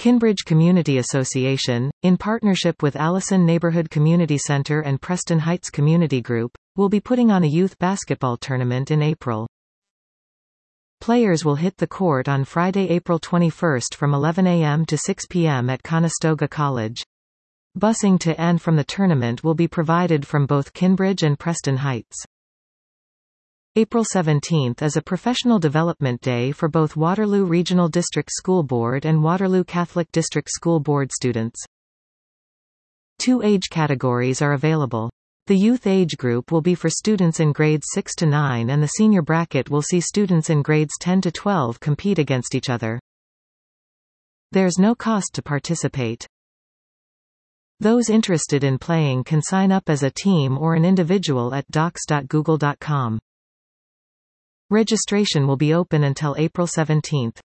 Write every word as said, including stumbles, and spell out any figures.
Kinbridge Community Association, in partnership with Allison Neighborhood Community Center and Preston Heights Community Group, will be putting on a youth basketball tournament in April. Players will hit the court on Friday, April twenty-first from eleven a m to six p m at Conestoga College. Busing to and from the tournament will be provided from both Kinbridge and Preston Heights. April seventeenth is a professional development day for both Waterloo Regional District School Board and Waterloo Catholic District School Board students. Two age categories are available. The youth age group will be for students in grades six to nine, and the senior bracket will see students in grades ten to twelve compete against each other. There's no cost to participate. Those interested in playing can sign up as a team or an individual at docs dot google dot com. Registration will be open until April seventeenth.